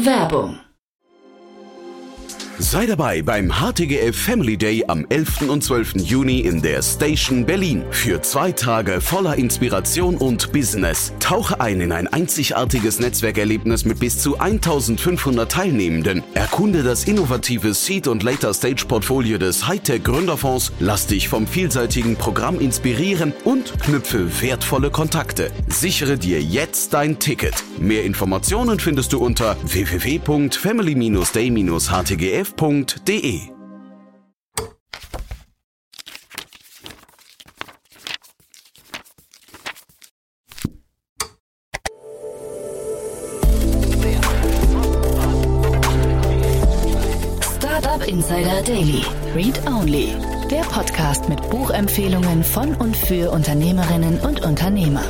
Werbung. Sei dabei beim HTGF Family Day am 11. und 12. Juni in der Station Berlin. Für 2 Tage voller Inspiration und Business. Tauche ein in ein einzigartiges Netzwerkerlebnis mit bis zu 1500 Teilnehmenden. Erkunde das innovative Seed- und Later-Stage-Portfolio des Hightech-Gründerfonds. Lass dich vom vielseitigen Programm inspirieren und knüpfe wertvolle Kontakte. Sichere dir jetzt dein Ticket. Mehr Informationen findest du unter www.family-day-htgf.de. Startup Insider Daily. Read Only. Der Podcast mit Buchempfehlungen von und für Unternehmerinnen und Unternehmer.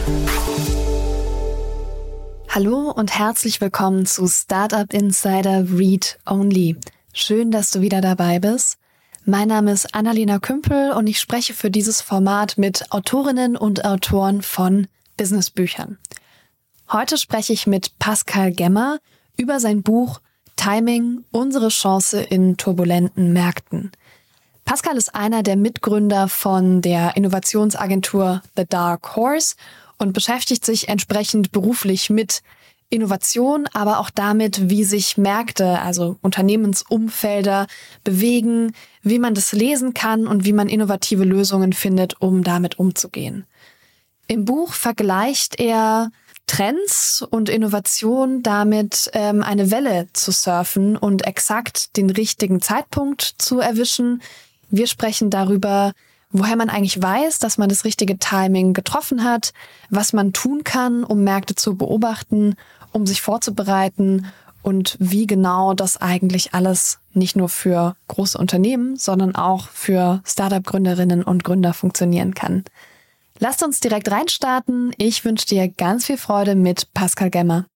Hallo und herzlich willkommen zu Startup Insider Read Only. Schön, dass du wieder dabei bist. Mein Name ist Annalena Kümpel und ich spreche für dieses Format mit Autorinnen und Autoren von Businessbüchern. Heute spreche ich mit Pascal Gemmer über sein Buch Timing, unsere Chance in turbulenten Märkten. Pascal ist einer der Mitgründer von der Innovationsagentur The Dark Horse und beschäftigt sich entsprechend beruflich mit Innovation, aber auch damit, wie sich Märkte, also Unternehmensumfelder bewegen, wie man das lesen kann und wie man innovative Lösungen findet, um damit umzugehen. Im Buch vergleicht er Trends und Innovation damit, eine Welle zu surfen und exakt den richtigen Zeitpunkt zu erwischen. Wir sprechen darüber, woher man eigentlich weiß, dass man das richtige Timing getroffen hat, was man tun kann, um Märkte zu beobachten, um sich vorzubereiten und wie genau das eigentlich alles nicht nur für große Unternehmen, sondern auch für Startup-Gründerinnen und Gründer funktionieren kann. Lasst uns direkt reinstarten. Ich wünsche dir ganz viel Freude mit Pascal Gemmer.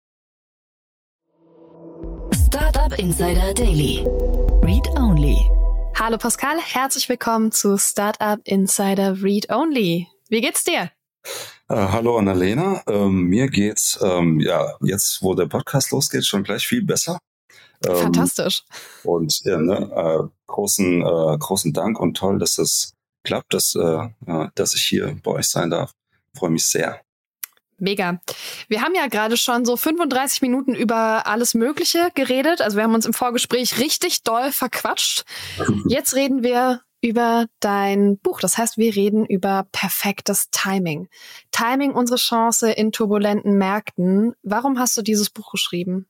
Startup Insider Daily. Read Only. Hallo Pascal, herzlich willkommen zu Startup Insider Read Only. Wie geht's dir? Hallo Annalena, mir geht's jetzt, wo der Podcast losgeht, schon gleich viel besser. Fantastisch. Und großen Dank und toll, dass das klappt, dass ich hier bei euch sein darf. Freue mich sehr. Mega. Wir haben ja gerade schon so 35 Minuten über alles Mögliche geredet. Also wir haben uns im Vorgespräch richtig doll verquatscht. Jetzt reden wir über dein Buch. Das heißt, wir reden über perfektes Timing. Timing, unsere Chance in turbulenten Märkten. Warum hast du dieses Buch geschrieben?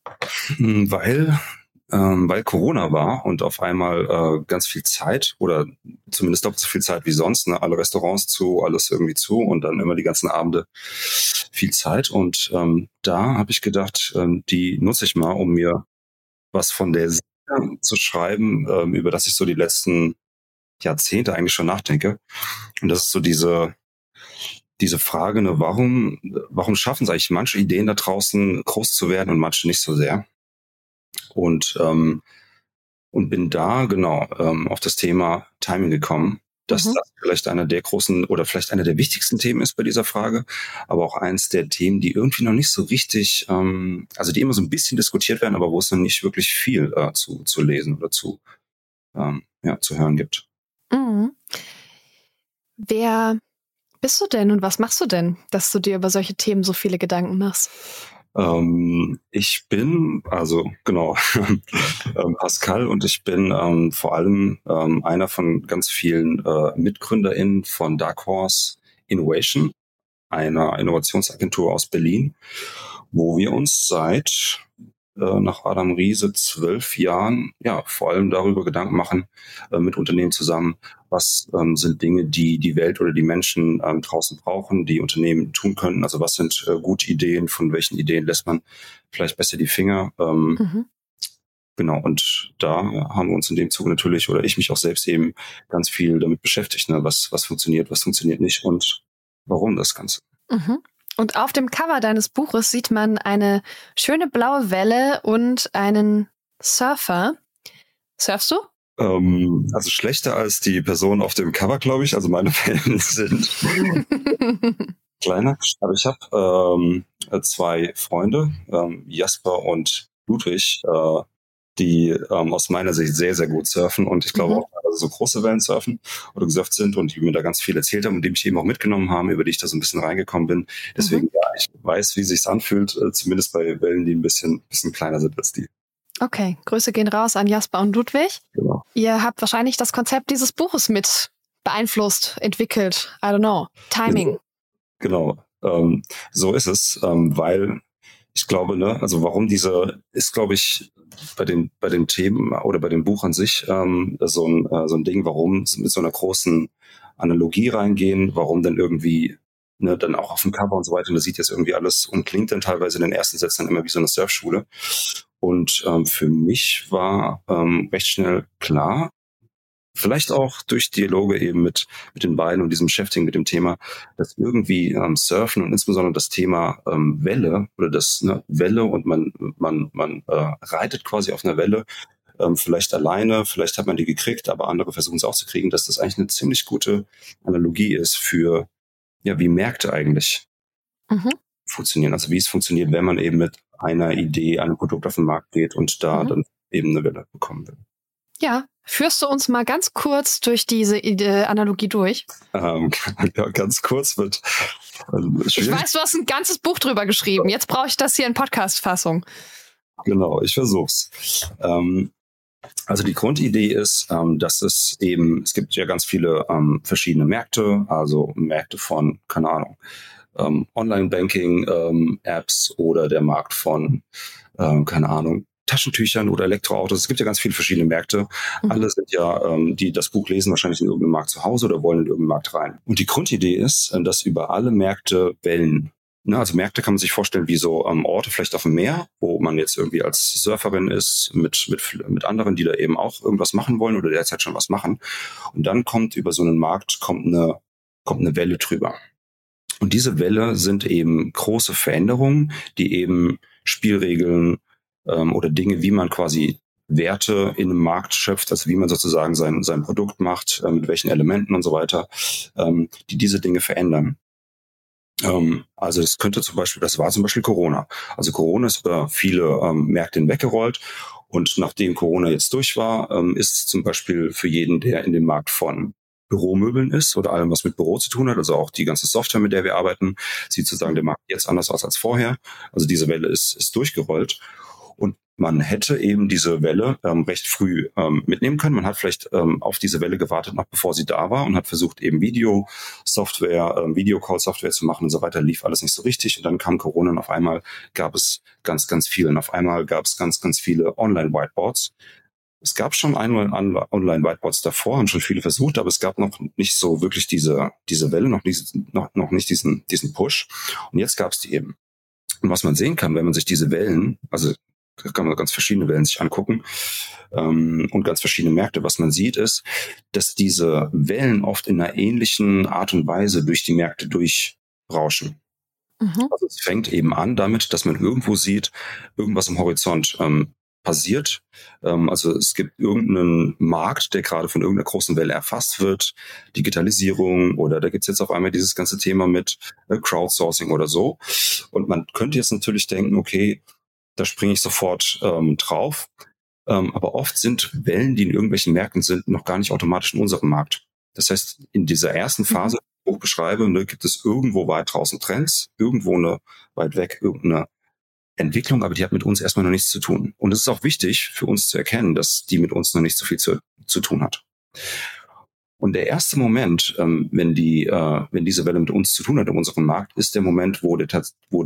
Weil Corona war und auf einmal ganz viel Zeit oder zumindest doppelt so viel Zeit wie sonst, ne? Alle Restaurants zu, alles irgendwie zu und dann immer die ganzen Abende viel Zeit. Und da habe ich gedacht, die nutze ich mal, um mir was von der Seele zu schreiben, über das ich so die letzten Jahrzehnte eigentlich schon nachdenke. Und das ist so diese Frage, ne, warum schaffen es eigentlich manche Ideen da draußen groß zu werden und manche nicht so sehr? Und bin da auf das Thema Timing gekommen, dass das vielleicht einer der großen oder vielleicht einer der wichtigsten Themen ist bei dieser Frage, aber auch eins der Themen, die irgendwie noch nicht so richtig, also die immer so ein bisschen diskutiert werden, aber wo es noch nicht wirklich viel zu lesen oder zu hören gibt. Mhm. Wer bist du denn und was machst du denn, dass du dir über solche Themen so viele Gedanken machst? Ich bin, Pascal, und ich bin vor allem einer von ganz vielen MitgründerInnen von Dark Horse Innovation, einer Innovationsagentur aus Berlin, wo wir uns seit nach Adam Riese 12 Jahren vor allem darüber Gedanken machen, mit Unternehmen zusammen, was sind Dinge, die die Welt oder die Menschen draußen brauchen, die Unternehmen tun können. Also was sind gute Ideen, von welchen Ideen lässt man vielleicht besser die Finger. Genau, und da haben wir uns in dem Zuge natürlich, oder ich mich auch selbst eben ganz viel damit beschäftigt, ne? Was funktioniert nicht und warum das Ganze. Mhm. Und auf dem Cover deines Buches sieht man eine schöne blaue Welle und einen Surfer. Surfst du? Also schlechter als die Person auf dem Cover, glaube ich. Also meine Wellen sind kleiner. Aber ich habe 2 Freunde, Jasper und Ludwig, die aus meiner Sicht sehr, sehr gut surfen und ich glaube auch so große Wellen surfen oder gesurft sind und die mir da ganz viel erzählt haben und die mich eben auch mitgenommen haben, über die ich da so ein bisschen reingekommen bin. Deswegen, ja, ich weiß, wie es sich anfühlt, zumindest bei Wellen, die ein bisschen kleiner sind als die. Okay, Grüße gehen raus an Jasper und Ludwig. Genau. Ihr habt wahrscheinlich das Konzept dieses Buches mit beeinflusst, entwickelt. I don't know. Timing. Genau. So ist es, weil ich glaube, also warum ist, glaube ich, bei den Themen oder bei dem Buch an sich so ein Ding, warum mit so einer großen Analogie reingehen, warum dann irgendwie dann auch auf dem Cover und so weiter, und das sieht jetzt irgendwie alles und klingt dann teilweise in den ersten Sätzen immer wie so eine Surfschule. Und für mich war recht schnell klar, vielleicht auch durch Dialoge eben mit den beiden und diesem Beschäftigen mit dem Thema, dass irgendwie Surfen und insbesondere das Thema Welle oder das Welle und man reitet quasi auf einer Welle, vielleicht alleine, vielleicht hat man die gekriegt, aber andere versuchen es auch zu kriegen, dass das eigentlich eine ziemlich gute Analogie ist für wie Märkte eigentlich funktionieren. Also wie es funktioniert, wenn man eben mit einer Idee, einem Produkt auf den Markt geht und da dann eben eine Welle bekommen will. Ja, führst du uns mal ganz kurz durch diese Analogie durch? Ja, ganz kurz wird schwierig. Ich weiß, du hast ein ganzes Buch drüber geschrieben. Jetzt brauche ich das hier in Podcast-Fassung. Genau, ich versuch's. Also die Grundidee ist, dass es gibt ja ganz viele verschiedene Märkte, also Märkte von, keine Ahnung, Online-Banking-Apps oder der Markt von, keine Ahnung, Taschentüchern oder Elektroautos. Es gibt ja ganz viele verschiedene Märkte. Alle sind ja, die das Buch lesen, wahrscheinlich in irgendeinem Markt zu Hause oder wollen in irgendeinen Markt rein. Und die Grundidee ist, dass über alle Märkte Wellen, also Märkte kann man sich vorstellen wie so Orte vielleicht auf dem Meer, wo man jetzt irgendwie als Surferin ist mit anderen, die da eben auch irgendwas machen wollen oder derzeit schon was machen. Und dann kommt über so einen Markt eine Welle drüber. Und diese Welle sind eben große Veränderungen, die eben Spielregeln oder Dinge, wie man quasi Werte in einem Markt schöpft, also wie man sozusagen sein Produkt macht, mit welchen Elementen und so weiter, die diese Dinge verändern. Also das war zum Beispiel Corona. Also Corona ist über viele Märkte hinweggerollt und nachdem Corona jetzt durch war, ist zum Beispiel für jeden, der in dem Markt von Büromöbeln ist oder allem, was mit Büro zu tun hat, also auch die ganze Software, mit der wir arbeiten, sieht sozusagen der Markt jetzt anders aus als vorher. Also diese Welle ist durchgerollt. Und man hätte eben diese Welle recht früh mitnehmen können. Man hat vielleicht auf diese Welle gewartet, noch bevor sie da war und hat versucht, eben Videocall-Software zu machen und so weiter. Lief alles nicht so richtig. Und dann kam Corona und auf einmal gab es ganz, ganz viele. Und auf einmal gab es ganz, ganz viele Online-Whiteboards. Es gab schon Online-Whiteboards davor, haben schon viele versucht, aber es gab noch nicht so wirklich diese Welle, noch nicht diesen Push. Und jetzt gab es die eben. Und was man sehen kann, wenn man sich diese Wellen, also da kann man ganz verschiedene Wellen sich angucken und ganz verschiedene Märkte. Was man sieht ist, dass diese Wellen oft in einer ähnlichen Art und Weise durch die Märkte durchrauschen. Also es fängt eben an damit, dass man irgendwo sieht, irgendwas am Horizont passiert. Also es gibt irgendeinen Markt, der gerade von irgendeiner großen Welle erfasst wird, Digitalisierung oder da gibt's jetzt auf einmal dieses ganze Thema mit Crowdsourcing oder so. Und man könnte jetzt natürlich denken, okay, da springe ich sofort drauf. Aber oft sind Wellen, die in irgendwelchen Märkten sind, noch gar nicht automatisch in unserem Markt. Das heißt, in dieser ersten Phase, die ich beschreibe, gibt es irgendwo weit draußen Trends, irgendwo weit weg irgendeine Entwicklung, aber die hat mit uns erstmal noch nichts zu tun. Und es ist auch wichtig für uns zu erkennen, dass die mit uns noch nicht so viel zu tun hat. Und der erste Moment, wenn diese Welle mit uns zu tun hat in unserem Markt, ist der Moment, wo die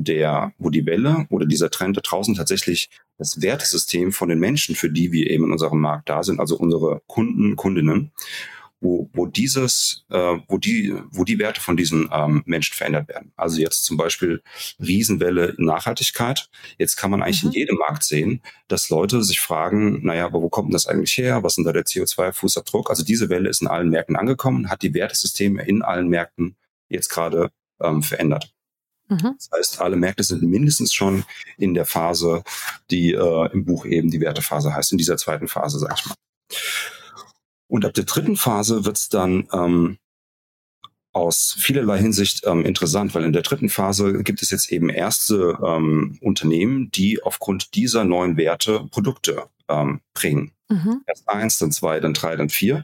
Welle oder dieser Trend da draußen tatsächlich das Wertesystem von den Menschen, für die wir eben in unserem Markt da sind, also unsere Kunden, Kundinnen, wo die Werte von diesen Menschen verändert werden. Also jetzt zum Beispiel Riesenwelle Nachhaltigkeit. Jetzt kann man eigentlich in jedem Markt sehen, dass Leute sich fragen, naja, aber wo kommt denn das eigentlich her? Was ist denn da der CO2-Fußabdruck? Also diese Welle ist in allen Märkten angekommen, hat die Wertesysteme in allen Märkten jetzt gerade verändert. Das heißt, alle Märkte sind mindestens schon in der Phase, die im Buch eben die Wertephase heißt, in dieser zweiten Phase, sag ich mal. Und ab der dritten Phase wird's dann aus vielerlei Hinsicht interessant, weil in der dritten Phase gibt es jetzt eben erste Unternehmen, die aufgrund dieser neuen Werte Produkte bringen. Erst 1, dann 2, dann 3, dann 4.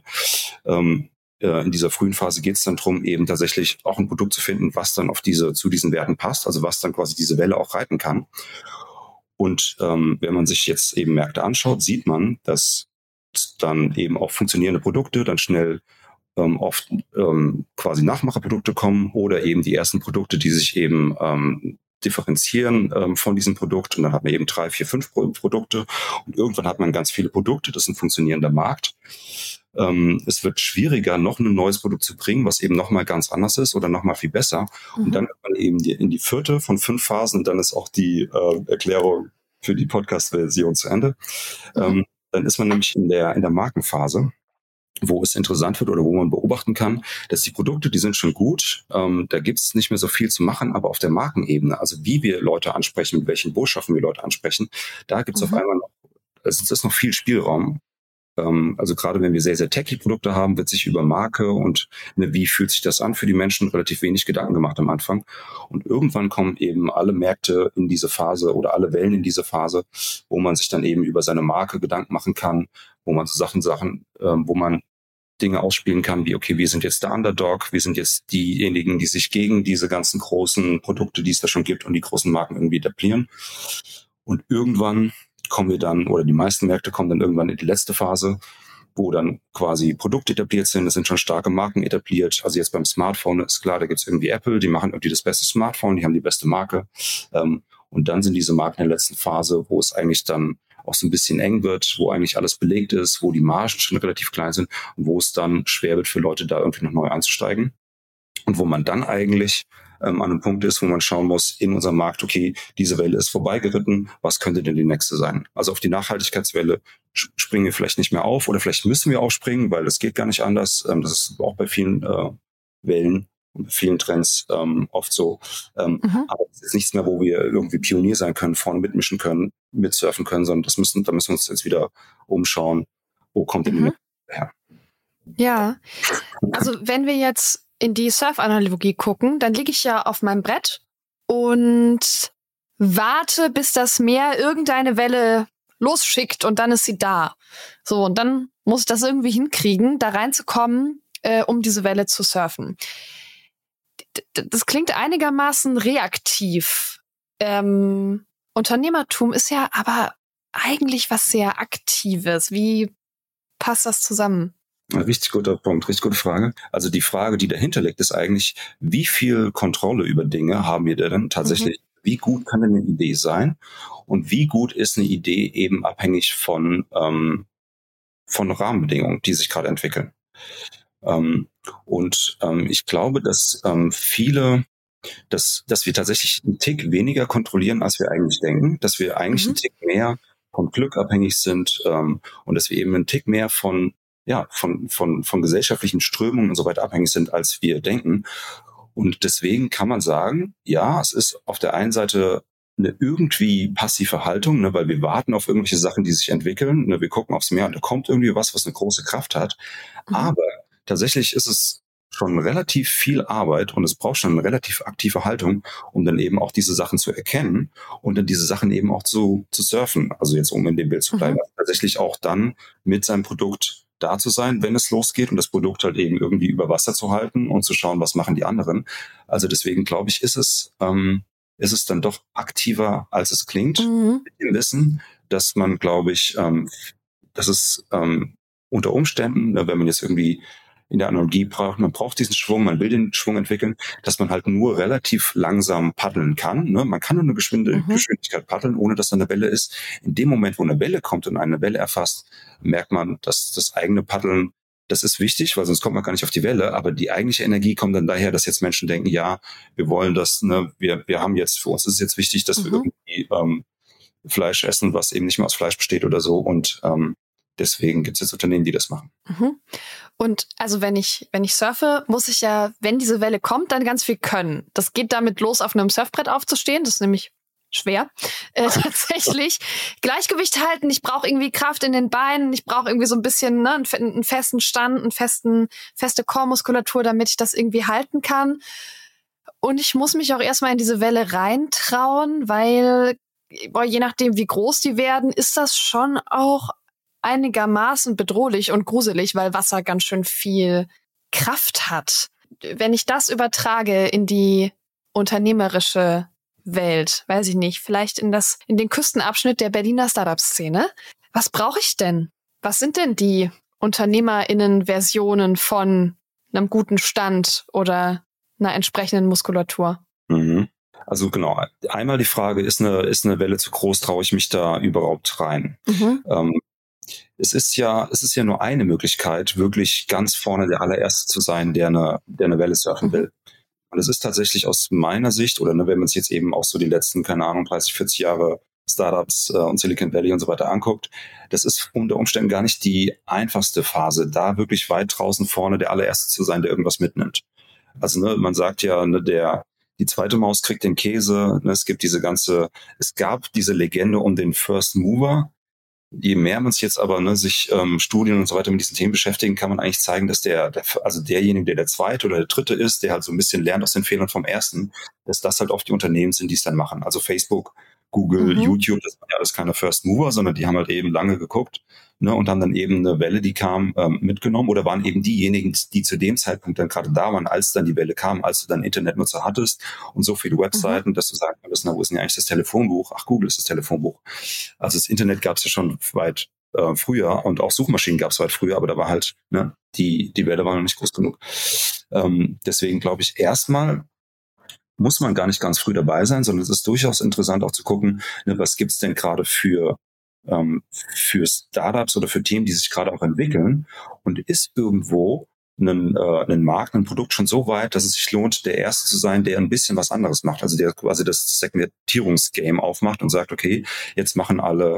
In dieser frühen Phase geht es dann darum, eben tatsächlich auch ein Produkt zu finden, was dann zu diesen Werten passt, also was dann quasi diese Welle auch reiten kann. Und wenn man sich jetzt eben Märkte anschaut, sieht man, dass dann eben auch funktionierende Produkte dann schnell oft quasi Nachmacherprodukte kommen oder eben die ersten Produkte, die sich eben differenzieren von diesem Produkt. Und dann hat man eben 3, 4, 5 Produkte und irgendwann hat man ganz viele Produkte. Das ist ein funktionierender Markt. Es wird schwieriger, noch ein neues Produkt zu bringen, was eben nochmal ganz anders ist oder nochmal viel besser. Und dann wird man eben in die vierte von 5 Phasen und dann ist auch die Erklärung für die Podcast-Version zu Ende. Dann ist man nämlich in der Markenphase, wo es interessant wird oder wo man beobachten kann, dass die Produkte, die sind schon gut, da gibt es nicht mehr so viel zu machen, aber auf der Markenebene, also wie wir Leute ansprechen, mit welchen Botschaften wir Leute ansprechen, da gibt es auf einmal noch, es ist noch viel Spielraum. Also gerade wenn wir sehr, sehr techy Produkte haben, wird sich über Marke und wie fühlt sich das an für die Menschen relativ wenig Gedanken gemacht am Anfang. Und irgendwann kommen eben alle Märkte in diese Phase oder alle Wellen in diese Phase, wo man sich dann eben über seine Marke Gedanken machen kann, wo man so wo man Dinge ausspielen kann, wie, okay, wir sind jetzt der Underdog, wir sind jetzt diejenigen, die sich gegen diese ganzen großen Produkte, die es da schon gibt und die großen Marken irgendwie etablieren. Und irgendwann kommen wir dann, oder die meisten Märkte kommen dann irgendwann in die letzte Phase, wo dann quasi Produkte etabliert sind, es sind schon starke Marken etabliert. Also jetzt beim Smartphone ist klar, da gibt's irgendwie Apple, die machen irgendwie das beste Smartphone, die haben die beste Marke. Und dann sind diese Marken in der letzten Phase, wo es eigentlich dann auch so ein bisschen eng wird, wo eigentlich alles belegt ist, wo die Margen schon relativ klein sind und wo es dann schwer wird für Leute, da irgendwie noch neu einzusteigen. Und wo man dann eigentlich an einem Punkt ist, wo man schauen muss in unserem Markt, okay, diese Welle ist vorbeigeritten, was könnte denn die nächste sein? Also auf die Nachhaltigkeitswelle springen wir vielleicht nicht mehr auf oder vielleicht müssen wir auch springen, weil das geht gar nicht anders. Das ist auch bei vielen Wellen und bei vielen Trends oft so. Aber es ist nichts mehr, wo wir irgendwie Pionier sein können, vorne mitmischen können, mitsurfen können, sondern da müssen wir uns jetzt wieder umschauen, wo kommt denn die nächste her? Ja, also wenn wir jetzt in die Surf-Analogie gucken, dann liege ich ja auf meinem Brett und warte, bis das Meer irgendeine Welle losschickt und dann ist sie da. So, und dann muss ich das irgendwie hinkriegen, da reinzukommen, um diese Welle zu surfen. Das klingt einigermaßen reaktiv. Unternehmertum ist ja aber eigentlich was sehr Aktives. Wie passt das zusammen? Richtig guter Punkt, richtig gute Frage. Also die Frage, die dahinter liegt, ist eigentlich, wie viel Kontrolle über Dinge haben wir denn tatsächlich? Wie gut kann denn eine Idee sein? Und wie gut ist eine Idee eben abhängig von Rahmenbedingungen, die sich gerade entwickeln? Ich glaube, dass dass wir tatsächlich einen Tick weniger kontrollieren, als wir eigentlich denken, dass wir eigentlich einen Tick mehr vom Glück abhängig sind und dass wir eben einen Tick mehr von gesellschaftlichen Strömungen und so weiter abhängig sind, als wir denken. Und deswegen kann man sagen, ja, es ist auf der einen Seite eine irgendwie passive Haltung, ne, weil wir warten auf irgendwelche Sachen, die sich entwickeln. Ne, wir gucken aufs Meer und da kommt irgendwie was eine große Kraft hat. Aber tatsächlich ist es schon relativ viel Arbeit und es braucht schon eine relativ aktive Haltung, um dann eben auch diese Sachen zu erkennen und dann diese Sachen eben auch zu surfen. Also jetzt, um in dem Bild zu bleiben, tatsächlich auch dann mit seinem Produkt da zu sein, wenn es losgeht und das Produkt halt eben irgendwie über Wasser zu halten und zu schauen, was machen die anderen. Also deswegen glaube ich, ist es dann doch aktiver, als es klingt, mit dem Wissen, dass man, glaube ich, dass es unter Umständen, wenn man jetzt irgendwie in der Analogie braucht, man braucht diesen Schwung, man will den Schwung entwickeln, dass man halt nur relativ langsam paddeln kann. Ne? Man kann nur eine Geschwindigkeit paddeln, ohne dass da eine Welle ist. In dem Moment, wo eine Welle kommt und eine Welle erfasst, merkt man, dass das eigene Paddeln, das ist wichtig, weil sonst kommt man gar nicht auf die Welle, aber die eigentliche Energie kommt dann daher, dass jetzt Menschen denken, ja, wir wollen das, ne, wir haben jetzt, für uns ist es jetzt wichtig, dass wir irgendwie Fleisch essen, was eben nicht mehr aus Fleisch besteht oder so und deswegen gibt es jetzt Unternehmen, die das machen. Und also wenn ich surfe, muss ich ja, wenn diese Welle kommt, dann ganz viel können. Das geht damit los, auf einem Surfbrett aufzustehen. Das ist nämlich schwer, tatsächlich Gleichgewicht halten. Ich brauche irgendwie Kraft in den Beinen. Ich brauche irgendwie so ein bisschen einen festen Stand, feste Core-Muskulatur, damit ich das irgendwie halten kann. Und ich muss mich auch erstmal in diese Welle reintrauen, weil je nachdem, wie groß die werden, ist das schon auch einigermaßen bedrohlich und gruselig, weil Wasser ganz schön viel Kraft hat. Wenn ich das übertrage in die unternehmerische Welt, weiß ich nicht, vielleicht in den Küstenabschnitt der Berliner Startup-Szene. Was brauche ich denn? Was sind denn die UnternehmerInnen-Versionen von einem guten Stand oder einer entsprechenden Muskulatur? Mhm. Also genau, einmal die Frage, ist eine Welle zu groß, traue ich mich da überhaupt rein? Es ist ja nur eine Möglichkeit, wirklich ganz vorne der allererste zu sein, der eine Welle surfen will. Und es ist tatsächlich aus meiner Sicht, oder wenn man sich jetzt eben auch so die letzten, 30, 40 Jahre Startups und Silicon Valley und so weiter anguckt, das ist unter Umständen gar nicht die einfachste Phase, da wirklich weit draußen vorne der allererste zu sein, der irgendwas mitnimmt. Also man sagt ja, die zweite Maus kriegt den Käse. Es gab diese Legende um den First Mover. Je mehr man sich jetzt aber sich Studien und so weiter mit diesen Themen beschäftigen, kann man eigentlich zeigen, dass derjenige, der zweite oder der dritte ist, der halt so ein bisschen lernt aus den Fehlern vom ersten, dass das halt oft die Unternehmen sind, die es dann machen. Also Facebook, Google, YouTube, das waren ja alles keine First Mover, sondern die haben halt eben lange geguckt, und haben dann eben eine Welle, die kam, mitgenommen, oder waren eben diejenigen, die zu dem Zeitpunkt dann gerade da waren, als dann die Welle kam, als du dann Internetnutzer hattest und so viele Webseiten, dass du sagen konntest, wo ist denn eigentlich das Telefonbuch? Ach, Google ist das Telefonbuch. Also das Internet gab es ja schon weit früher und auch Suchmaschinen gab es weit früher, aber da war halt, die Welle war noch nicht groß genug. Deswegen glaube ich, erstmal muss man gar nicht ganz früh dabei sein, sondern es ist durchaus interessant auch zu gucken, was gibt's denn gerade für Startups oder für Themen, die sich gerade auch entwickeln, und ist irgendwo ein Markt, ein Produkt schon so weit, dass es sich lohnt, der Erste zu sein, der ein bisschen was anderes macht, also der quasi das Segmentierungsgame aufmacht und sagt, okay, jetzt machen wir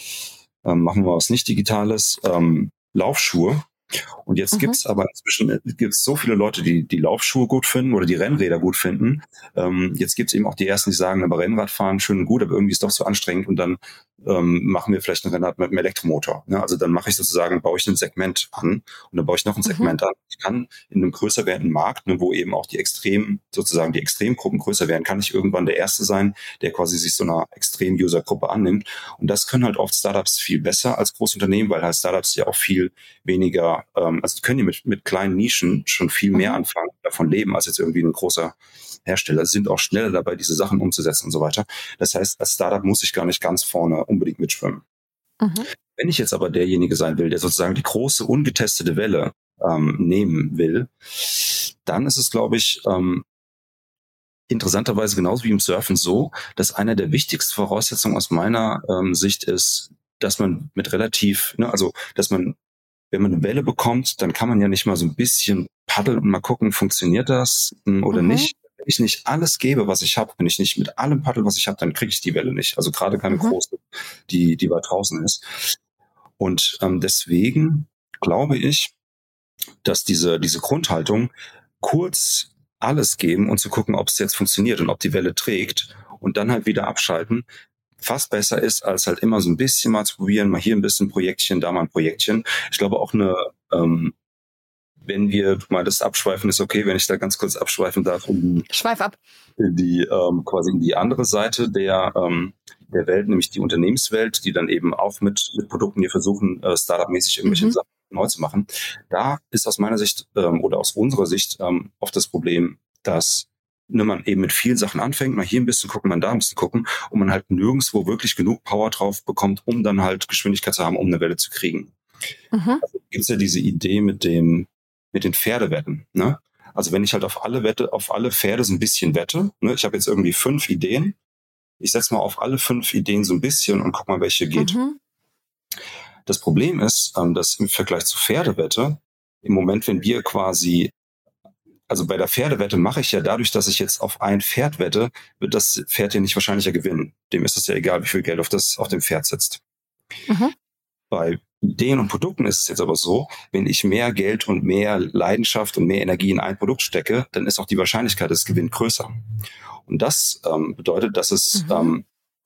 was nicht Digitales, Laufschuhe. Und jetzt gibt's aber inzwischen so viele Leute, die Laufschuhe gut finden oder die Rennräder gut finden. Jetzt gibt's eben auch die Ersten, die sagen, aber Rennradfahren schön und gut, aber irgendwie ist doch so anstrengend, und dann machen wir vielleicht ein Rennrad mit einem Elektromotor. Also dann baue ich ein Segment an und dann baue ich noch ein Segment an. Ich kann in einem größer werdenden Markt, wo eben auch die Extremgruppen größer werden, kann ich irgendwann der Erste sein, der quasi sich so einer Extrem-User-Gruppe annimmt. Und das können halt oft Startups viel besser als Großunternehmen, weil halt Startups ja auch viel weniger, also die können ja mit kleinen Nischen schon viel mehr anfangen, davon leben, als jetzt irgendwie ein großer Hersteller, sind auch schneller dabei, diese Sachen umzusetzen und so weiter. Das heißt, als Startup muss ich gar nicht ganz vorne unbedingt mitschwimmen. Wenn ich jetzt aber derjenige sein will, der sozusagen die große, ungetestete Welle nehmen will, dann ist es, glaube ich, interessanterweise genauso wie im Surfen so, dass eine der wichtigsten Voraussetzungen aus meiner Sicht ist, dass man wenn man eine Welle bekommt, dann kann man ja nicht mal so ein bisschen paddeln und mal gucken, funktioniert das oder nicht. Wenn ich nicht alles gebe, was ich habe, wenn ich nicht mit allem paddel, was ich habe, dann kriege ich die Welle nicht. Also gerade keine große, die weit draußen ist. Und deswegen glaube ich, dass diese Grundhaltung, kurz alles geben und zu gucken, ob es jetzt funktioniert und ob die Welle trägt und dann halt wieder abschalten, fast besser ist, als halt immer so ein bisschen mal zu probieren, mal hier ein bisschen Projektchen, da mal ein Projektchen. Ich glaube auch wenn wir mal das abschweifen, ist okay, wenn ich da ganz kurz abschweifen darf. Schweif ab. Quasi in die andere Seite der Welt, nämlich die Unternehmenswelt, die dann eben auch mit Produkten hier versuchen, Startup-mäßig irgendwelche Sachen neu zu machen. Da ist aus meiner Sicht oder aus unserer Sicht oft das Problem, dass man eben mit vielen Sachen anfängt, mal hier ein bisschen gucken, mal da ein bisschen gucken, und man halt nirgendwo wirklich genug Power drauf bekommt, um dann halt Geschwindigkeit zu haben, um eine Welle zu kriegen. Also gibt's ja diese Idee mit den Pferdewetten, ne? Also wenn ich halt auf alle Pferde so ein bisschen wette, ne? Ich habe jetzt irgendwie 5 Ideen, ich setze mal auf alle 5 Ideen so ein bisschen und guck mal, welche geht. Das Problem ist, dass im Vergleich zu Pferdewette, im Moment, wenn wir quasi, also bei der Pferdewette mache ich ja dadurch, dass ich jetzt auf ein Pferd wette, wird das Pferd ja nicht wahrscheinlicher gewinnen. Dem ist es ja egal, wie viel Geld auf dem Pferd sitzt. Bei Ideen und Produkten ist es jetzt aber so, wenn ich mehr Geld und mehr Leidenschaft und mehr Energie in ein Produkt stecke, dann ist auch die Wahrscheinlichkeit, dass es gewinnt, größer. Und das bedeutet, dass es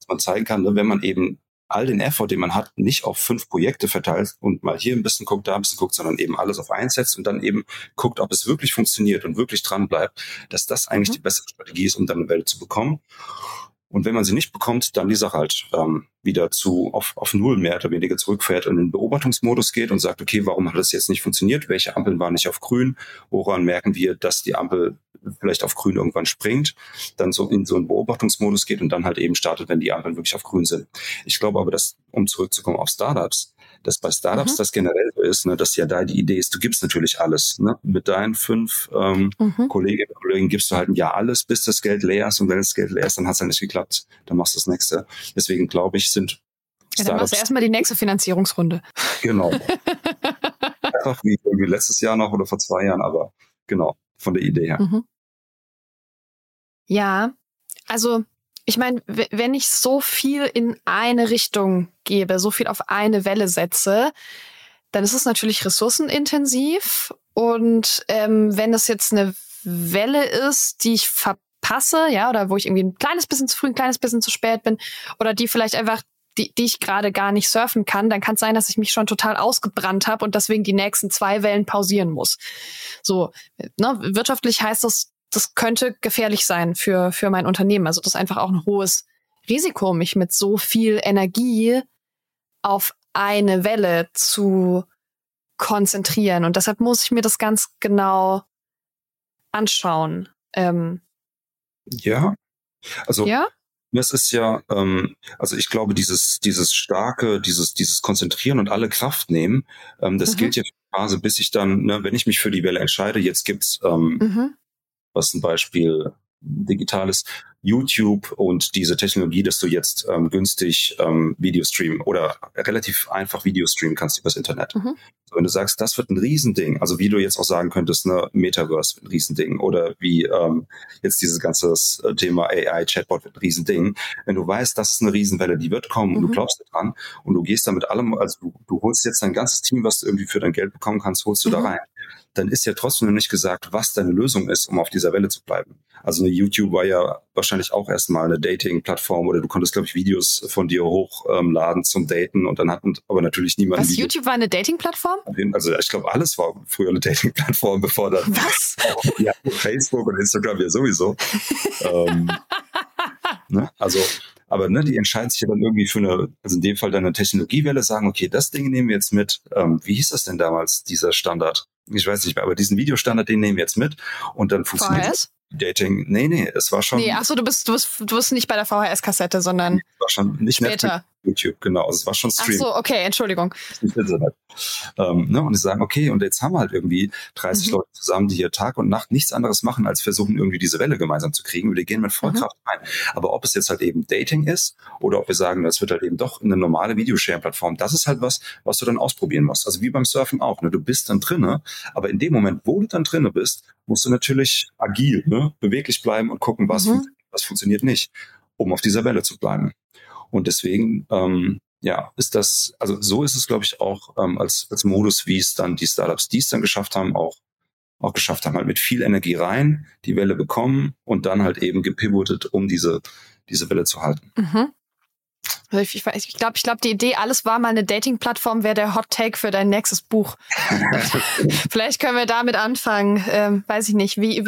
dass man zeigen kann, ne, wenn man eben all den Effort, den man hat, nicht auf 5 Projekte verteilt und mal hier ein bisschen guckt, da ein bisschen guckt, sondern eben alles auf eins setzt und dann eben guckt, ob es wirklich funktioniert und wirklich dran bleibt, dass das eigentlich die bessere Strategie ist, um dann eine Welle zu bekommen. Und wenn man sie nicht bekommt, dann die Sache halt wieder auf Null mehr oder weniger zurückfährt und in den Beobachtungsmodus geht und sagt, okay, warum hat das jetzt nicht funktioniert? Welche Ampeln waren nicht auf grün? Woran merken wir, dass die Ampel vielleicht auf grün irgendwann springt? Dann so in so einen Beobachtungsmodus geht und dann halt eben startet, wenn die Ampeln wirklich auf grün sind. Ich glaube aber, dass, um zurückzukommen auf Startups, dass bei Startups das generell so ist, ne, dass ja da die Idee ist, du gibst natürlich alles. Ne? Mit deinen 5 Kolleginnen und Kollegen gibst du halt ein Jahr alles, bis das Geld leer ist. Und wenn das Geld leer ist, dann hat es ja nicht geklappt. Dann machst du das Nächste. Deswegen glaube ich, sind Startups... Ja, dann machst du erstmal die nächste Finanzierungsrunde. Genau. Einfach wie irgendwie letztes Jahr noch oder vor 2 Jahren, aber genau, von der Idee her. Ja, also ich meine, wenn ich so viel in eine Richtung gebe, so viel auf eine Welle setze, dann ist es natürlich ressourcenintensiv. Und wenn es jetzt eine Welle ist, die ich verpasse, ja, oder wo ich irgendwie ein kleines bisschen zu früh, ein kleines bisschen zu spät bin, oder die vielleicht einfach, die ich gerade gar nicht surfen kann, dann kann es sein, dass ich mich schon total ausgebrannt habe und deswegen die nächsten 2 Wellen pausieren muss. So, ne, wirtschaftlich heißt das könnte gefährlich sein für mein Unternehmen. Also das ist einfach auch ein hohes Risiko, mich mit so viel Energie auf eine Welle zu konzentrieren. Und deshalb muss ich mir das ganz genau anschauen. Ja, also ja? Das ist ja, also ich glaube, dieses starke, dieses Konzentrieren und alle Kraft nehmen, das gilt ja für die Phase, bis ich dann, ne, wenn ich mich für die Welle entscheide, jetzt gibt's was ein Beispiel digitales YouTube und diese Technologie, dass du jetzt günstig Video streamen oder relativ einfach Video streamen kannst übers Internet. So, wenn du sagst, das wird ein Riesending, also wie du jetzt auch sagen könntest, ne, Metaverse wird ein Riesending oder wie jetzt dieses ganze Thema AI, Chatbot wird ein Riesending. Wenn du weißt, das ist eine Riesenwelle, die wird kommen und du glaubst dran und du gehst da mit allem, also du holst jetzt dein ganzes Team, was du irgendwie für dein Geld bekommen kannst, holst du da rein. Dann ist ja trotzdem noch nicht gesagt, was deine Lösung ist, um auf dieser Welle zu bleiben. Also eine YouTube war ja wahrscheinlich auch erstmal eine Dating-Plattform oder du konntest, glaube ich, Videos von dir hochladen zum Daten und dann hat aber natürlich niemand... Was, YouTube war eine Dating-Plattform? Also ich glaube, alles war früher eine Dating-Plattform, bevor dann... Was? Ja, Facebook und Instagram ja sowieso. Ne? Also... Aber ne, die entscheiden sich ja dann irgendwie für also in dem Fall dann eine Technologiewelle, sagen, okay, das Ding nehmen wir jetzt mit. Wie hieß das denn damals, dieser Standard? Ich weiß nicht mehr, aber diesen Videostandard, den nehmen wir jetzt mit und dann funktioniert VHS? Dating. Nee, es war schon... Nee, ach so, du bist nicht bei der VHS-Kassette, sondern war schon nicht später. YouTube, genau. Also es war schon Stream. Ach so, okay, Entschuldigung. Nicht Internet. Ne? Und sie sagen, okay, und jetzt haben wir halt irgendwie 30 Leute zusammen, die hier Tag und Nacht nichts anderes machen, als versuchen, irgendwie diese Welle gemeinsam zu kriegen. Und wir gehen mit Vollkraft rein. Aber ob es jetzt halt eben Dating ist oder ob wir sagen, das wird halt eben doch eine normale Videosharing-Plattform, das ist halt was du dann ausprobieren musst. Also wie beim Surfen auch. Ne? Du bist dann drinne, aber in dem Moment, wo du dann drinne bist, musst du natürlich agil, ne? Beweglich bleiben und gucken, was funktioniert nicht, um auf dieser Welle zu bleiben. Und deswegen, ist das, also so ist es, glaube ich, auch als Modus, wie es dann die Startups, die es dann geschafft haben, auch geschafft haben, halt mit viel Energie rein, die Welle bekommen und dann halt eben gepivotet, um diese Welle zu halten. Also ich glaube, die Idee, alles war mal eine Dating-Plattform, wäre der Hot Take für dein nächstes Buch. Vielleicht können wir damit anfangen. Weiß ich nicht, wie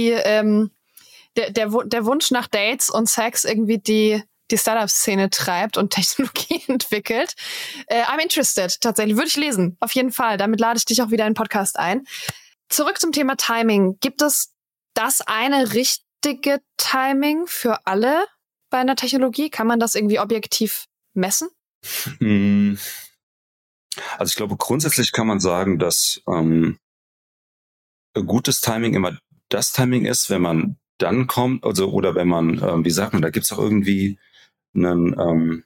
der Wunsch nach Dates und Sex irgendwie die Startup-Szene treibt und Technologie entwickelt. I'm interested, tatsächlich. Würde ich lesen, auf jeden Fall. Damit lade ich dich auch wieder in den Podcast ein. Zurück zum Thema Timing. Gibt es das eine richtige Timing für alle bei einer Technologie? Kann man das irgendwie objektiv messen? Also ich glaube, grundsätzlich kann man sagen, dass gutes Timing immer das Timing ist, wenn man dann kommt, also oder wenn man, wie sagt man, da gibt's auch irgendwie einen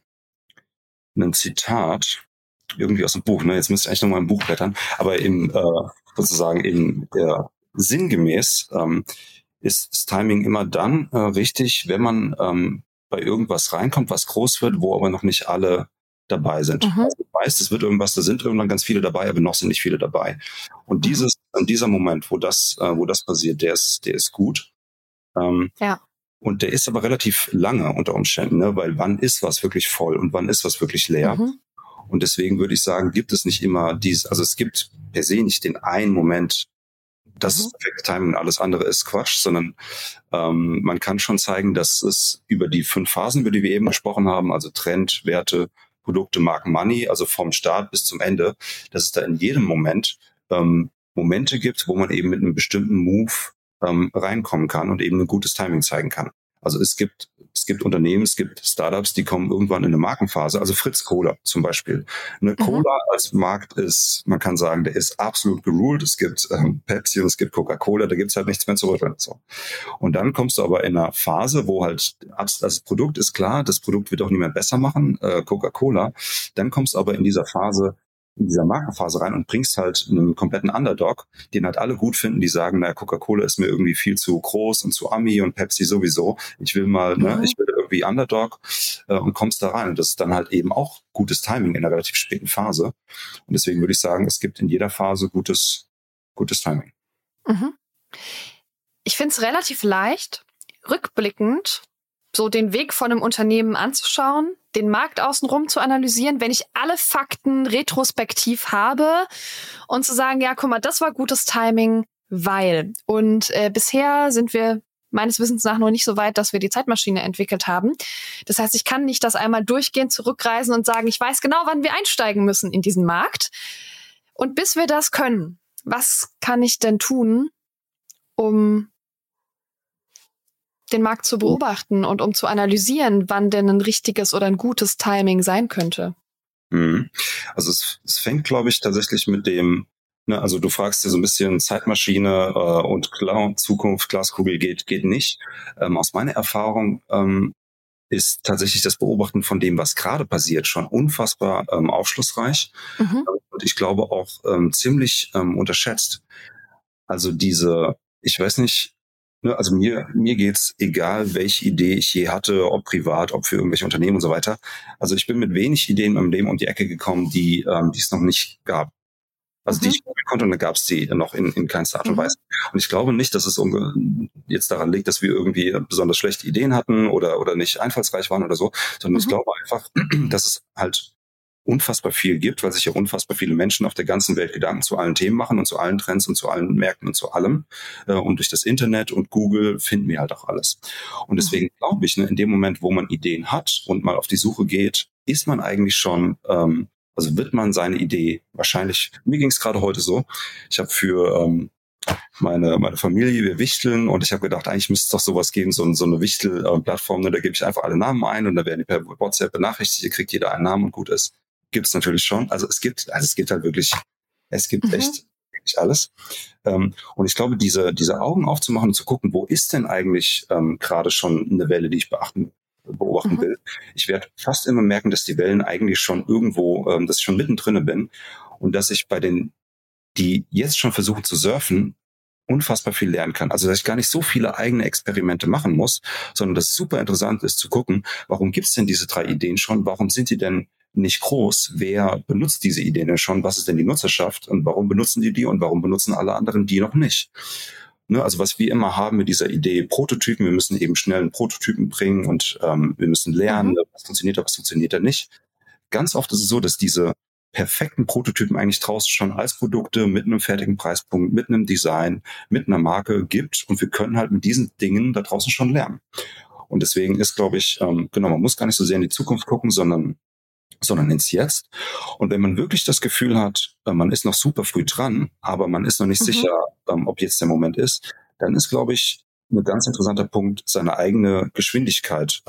Zitat, irgendwie aus dem Buch, ne? Jetzt müsste ich eigentlich nochmal im Buch blättern, aber sozusagen sinngemäß ist Timing immer dann richtig, wenn man bei irgendwas reinkommt, was groß wird, wo aber noch nicht alle dabei sind. Also du weißt, es wird irgendwas, da sind irgendwann ganz viele dabei, aber noch sind nicht viele dabei. Und dieser Moment, wo das passiert, der ist gut. Und der ist aber relativ lange unter Umständen, ne? Weil wann ist was wirklich voll und wann ist was wirklich leer? Und deswegen würde ich sagen, gibt es nicht immer also es gibt per se nicht den einen Moment, das ist perfekte Timing und alles andere ist Quatsch, sondern man kann schon zeigen, dass es über die 5 Phasen, über die wir eben gesprochen haben, also Trend, Werte, Produkte, Marken, Money, also vom Start bis zum Ende, dass es da in jedem Moment Momente gibt, wo man eben mit einem bestimmten Move reinkommen kann und eben ein gutes Timing zeigen kann. Also es gibt Unternehmen, es gibt Startups, die kommen irgendwann in eine Markenphase, also Fritz Cola zum Beispiel. Eine Cola als Markt ist, man kann sagen, der ist absolut geruled. Es gibt Pepsi und es gibt Coca-Cola, da gibt's halt nichts mehr zu rütteln. So. Und dann kommst du aber in einer Phase, wo halt, das Produkt ist klar, das Produkt wird auch niemand besser machen, Coca-Cola. Dann kommst du aber in dieser Markenphase rein und bringst halt einen kompletten Underdog, den halt alle gut finden, die sagen, naja, Coca-Cola ist mir irgendwie viel zu groß und zu Ami und Pepsi sowieso. Ich will irgendwie Underdog und kommst da rein. Und das ist dann halt eben auch gutes Timing in einer relativ späten Phase. Und deswegen würde ich sagen, es gibt in jeder Phase gutes Timing. Ich finde es relativ leicht, rückblickend so den Weg von einem Unternehmen anzuschauen, den Markt außenrum zu analysieren, wenn ich alle Fakten retrospektiv habe und zu sagen, ja, guck mal, das war gutes Timing, weil. Und bisher sind wir meines Wissens nach noch nicht so weit, dass wir die Zeitmaschine entwickelt haben. Das heißt, ich kann nicht das einmal durchgehend zurückreisen und sagen, ich weiß genau, wann wir einsteigen müssen in diesen Markt. Und bis wir das können, was kann ich denn tun, um den Markt zu beobachten und um zu analysieren, wann denn ein richtiges oder ein gutes Timing sein könnte? Also es fängt, glaube ich, tatsächlich mit dem, ne, also du fragst dir so ein bisschen Zeitmaschine und Zukunft, Glaskugel geht nicht. Aus meiner Erfahrung ist tatsächlich das Beobachten von dem, was gerade passiert, schon unfassbar aufschlussreich und ich glaube auch ziemlich unterschätzt. Also ich weiß nicht, ne, also mir geht's egal, welche Idee ich je hatte, ob privat, ob für irgendwelche Unternehmen und so weiter. Also ich bin mit wenig Ideen in meinem Leben um die Ecke gekommen, die es noch nicht gab. Also die ich probieren konnte und da gab es die noch in keinster Art und Weise. Und ich glaube nicht, dass es jetzt daran liegt, dass wir irgendwie besonders schlechte Ideen hatten oder nicht einfallsreich waren oder so, sondern ich glaube einfach, dass es halt unfassbar viel gibt, weil sich ja unfassbar viele Menschen auf der ganzen Welt Gedanken zu allen Themen machen und zu allen Trends und zu allen Märkten und zu allem. Und durch das Internet und Google finden wir halt auch alles. Und deswegen glaube ich, ne, in dem Moment, wo man Ideen hat und mal auf die Suche geht, ist man eigentlich schon, also wird man seine Idee wahrscheinlich, mir ging es gerade heute so, ich habe für meine Familie, wir wichteln und ich habe gedacht, eigentlich müsste es doch sowas geben, so eine Wichtel-Plattform, ne, da gebe ich einfach alle Namen ein und dann werden die per WhatsApp benachrichtigt, ihr kriegt jeder einen Namen und gut ist. Gibt es natürlich schon. Also es gibt halt wirklich, es gibt echt wirklich alles. Und ich glaube, diese Augen aufzumachen und zu gucken, wo ist denn eigentlich gerade schon eine Welle, die ich beobachten will. Ich werde fast immer merken, dass die Wellen eigentlich schon irgendwo, dass ich schon mittendrin bin und dass ich bei denen, die jetzt schon versuchen zu surfen, unfassbar viel lernen kann. Also dass ich gar nicht so viele eigene Experimente machen muss, sondern dass es super interessant ist zu gucken, warum gibt es denn diese 3 Ideen schon? Warum sind die denn nicht groß? Wer benutzt diese Ideen denn schon? Was ist denn die Nutzerschaft? Und warum benutzen die und warum benutzen alle anderen die noch nicht? Ne, also was wir immer haben mit dieser Idee Prototypen, wir müssen eben schnell einen Prototypen bringen und wir müssen lernen, was funktioniert da nicht. Ganz oft ist es so, dass diese perfekten Prototypen eigentlich draußen schon als Produkte mit einem fertigen Preispunkt, mit einem Design, mit einer Marke gibt und wir können halt mit diesen Dingen da draußen schon lernen. Und deswegen ist, glaube ich, man muss gar nicht so sehr in die Zukunft gucken, sondern ins Jetzt. Und wenn man wirklich das Gefühl hat, man ist noch super früh dran, aber man ist noch nicht sicher, ob jetzt der Moment ist, dann ist, glaube ich, ein ganz interessanter Punkt, seine eigene Geschwindigkeit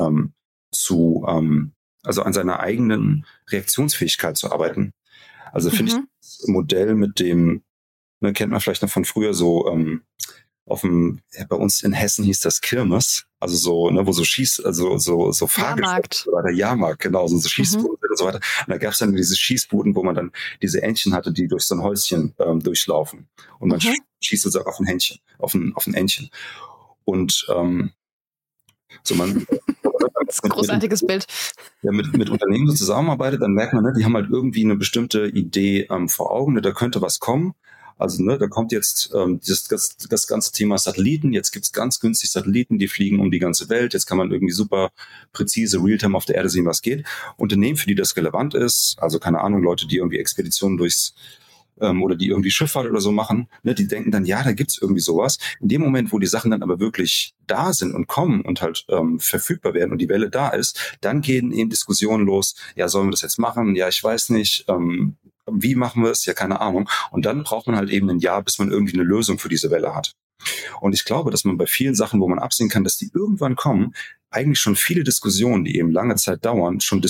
also an seiner eigenen Reaktionsfähigkeit zu arbeiten. Also finde ich das Modell mit dem, ne, kennt man vielleicht noch von früher so, bei uns in Hessen hieß das Kirmes, also so, ne, wo so so Jahrmarkt. Jahrmarkt, genau, so Schießbuden und so weiter. Und da gab es dann diese Schießbuden, wo man dann diese Entchen hatte, die durch so ein Häuschen durchlaufen. Und man schießt sozusagen auf ein Hähnchen, auf ein Entchen. Und so man das ist ein großartiges Bild. Ja, mit Unternehmen so zusammenarbeitet, dann merkt man, ne, die haben halt irgendwie eine bestimmte Idee vor Augen, ne, da könnte was kommen, Also da kommt jetzt das ganze Thema Satelliten. Jetzt gibt's ganz günstig Satelliten, die fliegen um die ganze Welt. Jetzt kann man irgendwie super präzise Realtime auf der Erde sehen, was geht. Unternehmen, für die das relevant ist, also keine Ahnung, Leute, die irgendwie Expeditionen durchs oder die irgendwie Schifffahrt oder so machen, ne, die denken dann, ja, da gibt's irgendwie sowas. In dem Moment, wo die Sachen dann aber wirklich da sind und kommen und halt verfügbar werden und die Welle da ist, dann gehen eben Diskussionen los, ja, sollen wir das jetzt machen? Ja, ich weiß nicht. Wie machen wir es? Ja, keine Ahnung. Und dann braucht man halt eben ein Jahr, bis man irgendwie eine Lösung für diese Welle hat. Und ich glaube, dass man bei vielen Sachen, wo man absehen kann, dass die irgendwann kommen, eigentlich schon viele Diskussionen, die eben lange Zeit dauern, schon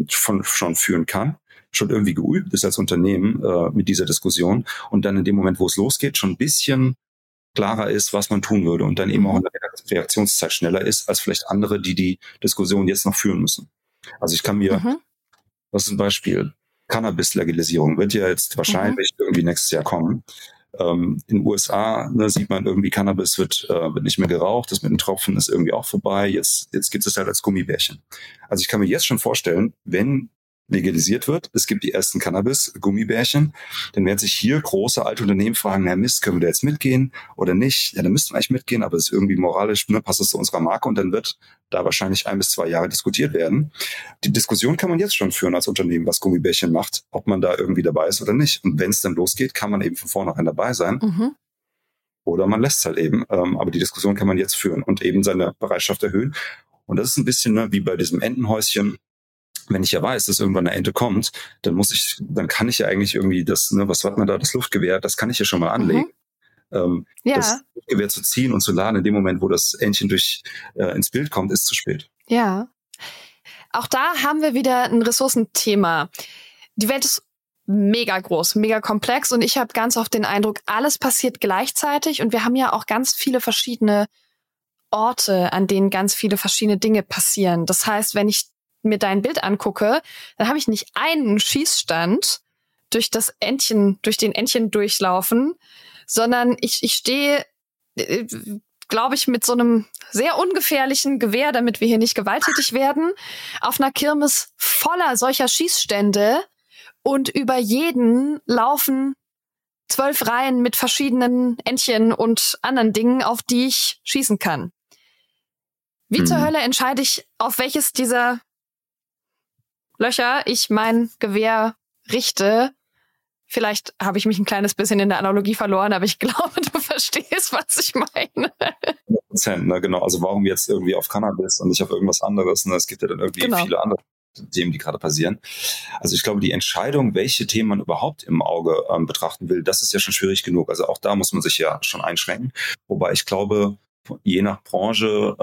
führen kann, schon irgendwie geübt ist als Unternehmen mit dieser Diskussion und dann in dem Moment, wo es losgeht, schon ein bisschen klarer ist, was man tun würde und dann eben auch in der Reaktionszeit schneller ist, als vielleicht andere, die Diskussion jetzt noch führen müssen. Also ich kann mir, das ist ein Beispiel, Cannabis-Legalisierung wird ja jetzt wahrscheinlich irgendwie nächstes Jahr kommen. In den USA sieht man irgendwie, Cannabis wird nicht mehr geraucht, das mit den Tropfen ist irgendwie auch vorbei. Jetzt gibt es halt als Gummibärchen. Also ich kann mir jetzt schon vorstellen, wenn legalisiert wird, es gibt die ersten Cannabis-Gummibärchen, dann werden sich hier große alte Unternehmen fragen, na Mist, können wir da jetzt mitgehen oder nicht? Ja, dann müssten wir eigentlich mitgehen, aber es ist irgendwie moralisch, passt es zu unserer Marke und dann wird da wahrscheinlich 1 bis 2 Jahre diskutiert werden. Die Diskussion kann man jetzt schon führen als Unternehmen, was Gummibärchen macht, ob man da irgendwie dabei ist oder nicht. Und wenn es dann losgeht, kann man eben von vornherein dabei sein. Oder man lässt es halt eben. Aber die Diskussion kann man jetzt führen und eben seine Bereitschaft erhöhen. Und das ist ein bisschen wie bei diesem Entenhäuschen. Wenn ich ja weiß, dass irgendwann eine Ente kommt, dann kann ich ja eigentlich irgendwie das, was hat man da, das Luftgewehr, das kann ich ja schon mal anlegen. Das Luftgewehr zu ziehen und zu laden in dem Moment, wo das Entchen ins Bild kommt, ist zu spät. Ja. Auch da haben wir wieder ein Ressourcenthema. Die Welt ist mega groß, mega komplex und ich habe ganz oft den Eindruck, alles passiert gleichzeitig und wir haben ja auch ganz viele verschiedene Orte, an denen ganz viele verschiedene Dinge passieren. Das heißt, wenn ich mir dein Bild angucke, dann habe ich nicht einen Schießstand durch den Entchen durchlaufen, sondern ich stehe, glaube ich, mit so einem sehr ungefährlichen Gewehr, damit wir hier nicht gewalttätig werden, auf einer Kirmes voller solcher Schießstände und über jeden laufen 12 Reihen mit verschiedenen Entchen und anderen Dingen, auf die ich schießen kann. Wie zur Hölle entscheide ich, auf welches dieser Löcher ich mein Gewehr richte? Vielleicht habe ich mich ein kleines bisschen in der Analogie verloren, aber ich glaube, du verstehst, was ich meine. 100%, ne, genau. Also warum jetzt irgendwie auf Cannabis und nicht auf irgendwas anderes? Ne? Es gibt ja dann irgendwie viele andere Themen, die gerade passieren. Also ich glaube, die Entscheidung, welche Themen man überhaupt im Auge betrachten will, das ist ja schon schwierig genug. Also auch da muss man sich ja schon einschränken. Wobei ich glaube, je nach Branche,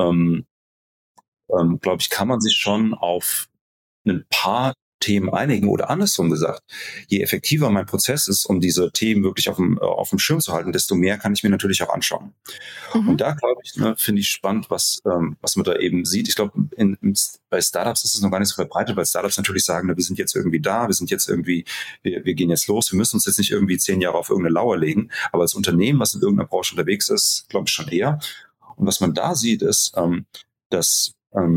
glaube ich, kann man sich schon auf ein paar Themen einigen oder andersrum gesagt, je effektiver mein Prozess ist, um diese Themen wirklich auf dem Schirm zu halten, desto mehr kann ich mir natürlich auch anschauen. Und da, glaube ich, finde ich spannend, was man da eben sieht. Ich glaube, bei Startups ist es noch gar nicht so verbreitet, weil Startups natürlich sagen, wir sind jetzt irgendwie da, wir gehen jetzt los, wir müssen uns jetzt nicht irgendwie 10 Jahre auf irgendeine Lauer legen, aber als Unternehmen, was in irgendeiner Branche unterwegs ist, glaube ich schon eher. Und was man da sieht, ist, dass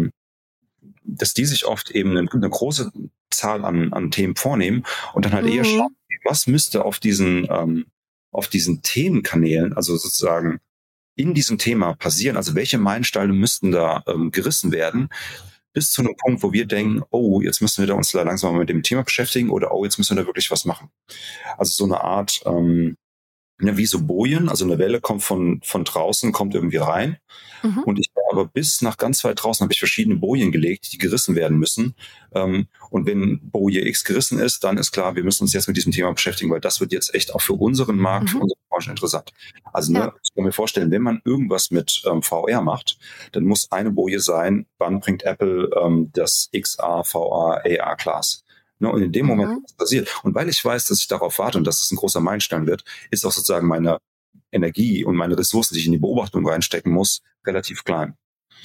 die sich oft eben eine große Zahl an Themen vornehmen und dann halt eher schauen, was müsste auf diesen Themenkanälen, also sozusagen in diesem Thema passieren, also welche Meilensteine müssten da gerissen werden, bis zu einem Punkt, wo wir denken, oh, jetzt müssen wir da uns da langsam mal mit dem Thema beschäftigen oder oh, jetzt müssen wir da wirklich was machen. Also so eine Art wie so Bojen, also eine Welle kommt von draußen, kommt irgendwie rein. Und ich war aber bis nach ganz weit draußen habe ich verschiedene Bojen gelegt, die gerissen werden müssen. Und wenn Boje X gerissen ist, dann ist klar, wir müssen uns jetzt mit diesem Thema beschäftigen, weil das wird jetzt echt auch für unseren Markt, für unsere Branche interessant. Also ich kann mir vorstellen, wenn man irgendwas mit VR macht, dann muss eine Boje sein, wann bringt Apple das XR, VR, AR Glas. Und in dem Moment, was passiert. Und weil ich weiß, dass ich darauf warte und dass es ein großer Meilenstein wird, ist auch sozusagen meine Energie und meine Ressourcen, die ich in die Beobachtung reinstecken muss, relativ klein.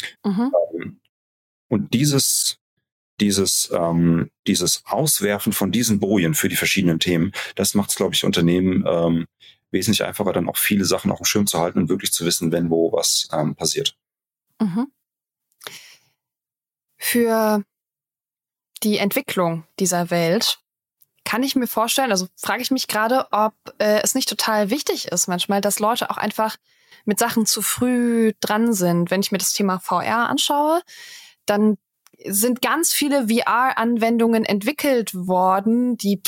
Und dieses Auswerfen von diesen Bojen für die verschiedenen Themen, das macht es, glaube ich, Unternehmen wesentlich einfacher, dann auch viele Sachen auf dem Schirm zu halten und wirklich zu wissen, wenn wo was passiert. Für die Entwicklung dieser Welt kann ich mir vorstellen, also frage ich mich gerade, ob es nicht total wichtig ist manchmal, dass Leute auch einfach mit Sachen zu früh dran sind. Wenn ich mir das Thema VR anschaue, dann sind ganz viele VR-Anwendungen entwickelt worden, die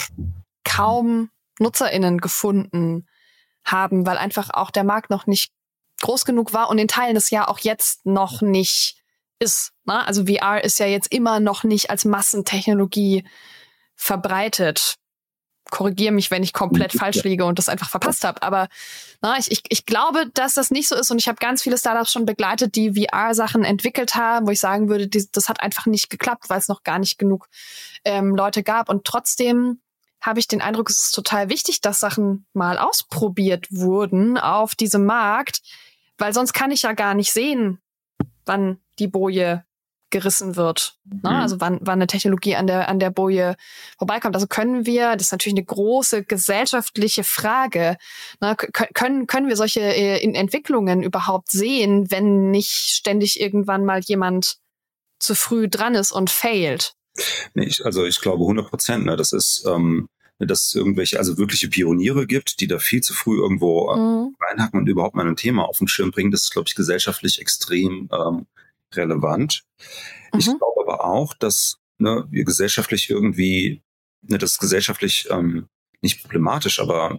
kaum NutzerInnen gefunden haben, weil einfach auch der Markt noch nicht groß genug war und in Teilen es ja auch jetzt noch nicht ist. Ne? Also VR ist ja jetzt immer noch nicht als Massentechnologie verbreitet. Korrigiere mich, wenn ich komplett falsch liege und das einfach verpasst habe. Aber ich glaube, dass das nicht so ist. Und ich habe ganz viele Startups schon begleitet, die VR-Sachen entwickelt haben, wo ich sagen würde, das hat einfach nicht geklappt, weil es noch gar nicht genug Leute gab. Und trotzdem habe ich den Eindruck, es ist total wichtig, dass Sachen mal ausprobiert wurden auf diesem Markt, weil sonst kann ich ja gar nicht sehen, wann die Boje gerissen wird. Also wann eine Technologie an der Boje vorbeikommt. Also können wir, das ist natürlich eine große gesellschaftliche Frage, können wir solche Entwicklungen überhaupt sehen, wenn nicht ständig irgendwann mal jemand zu früh dran ist und failt? Nee, ich glaube 100%, ne, das ist, dass es irgendwelche, also wirkliche Pioniere gibt, die da viel zu früh irgendwo reinhacken und überhaupt mal ein Thema auf den Schirm bringen. Das ist, glaube ich, gesellschaftlich extrem relevant. Ich glaube aber auch, dass wir gesellschaftlich irgendwie, das ist gesellschaftlich nicht problematisch, aber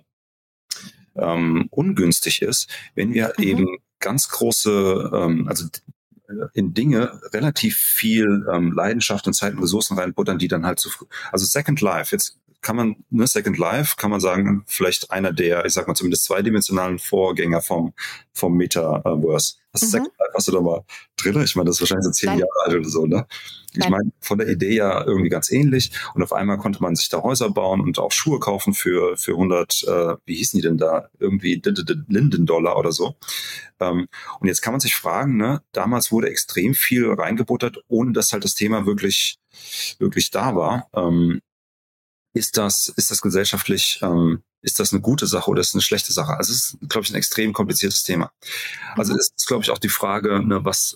ungünstig ist, wenn wir eben ganz große, also in Dinge relativ viel Leidenschaft und Zeit und Ressourcen reinbuttern, die dann halt zu früh, also Second Life, jetzt kann man, Second Life, kann man sagen, vielleicht einer der, ich sag mal zumindest zweidimensionalen Vorgänger vom Metaverse. Das ist Second Life, hast du da mal drin? Ich meine, das ist wahrscheinlich so 10 Jahre alt oder so, ne? Ich meine, von der Idee ja irgendwie ganz ähnlich. Und auf einmal konnte man sich da Häuser bauen und auch Schuhe kaufen für 100, wie hießen die denn da? Irgendwie Linden-Dollar oder so. Und jetzt kann man sich fragen, ne? Damals wurde extrem viel reingebuttert, ohne dass halt das Thema wirklich da war. Ist das gesellschaftlich, ist das eine gute Sache oder ist es eine schlechte Sache? Also es ist, glaube ich, ein extrem kompliziertes Thema. Also es ist, glaube ich, auch die Frage, ne, was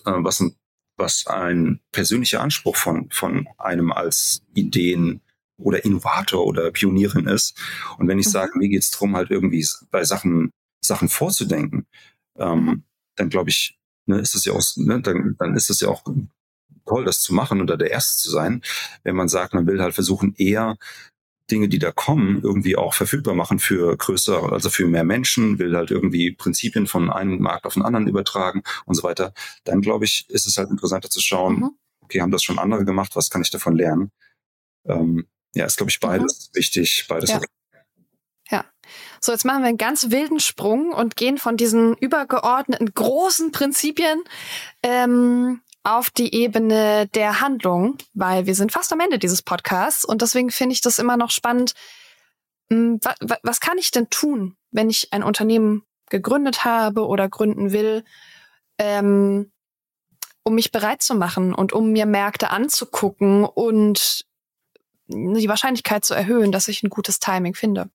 ein persönlicher Anspruch von einem als Ideen- oder Innovator oder Pionierin ist. Und wenn ich sage, mir geht's drum, halt irgendwie bei Sachen vorzudenken, dann glaube ich, ne, ist es ja auch, ne, dann ist es ja auch toll, das zu machen oder der Erste zu sein, wenn man sagt, man will halt versuchen, eher Dinge, die da kommen, irgendwie auch verfügbar machen für größere, also für mehr Menschen, will halt irgendwie Prinzipien von einem Markt auf den anderen übertragen und so weiter. Dann, glaube ich, ist es halt interessanter zu schauen, okay, haben das schon andere gemacht, was kann ich davon lernen? Ist, glaube ich, beides wichtig, beides okay. Ja. So, jetzt machen wir einen ganz wilden Sprung und gehen von diesen übergeordneten großen Prinzipien auf die Ebene der Handlung, weil wir sind fast am Ende dieses Podcasts und deswegen finde ich das immer noch spannend. Was kann ich denn tun, wenn ich ein Unternehmen gegründet habe oder gründen will, um mich bereit zu machen und um mir Märkte anzugucken und die Wahrscheinlichkeit zu erhöhen, dass ich ein gutes Timing finde?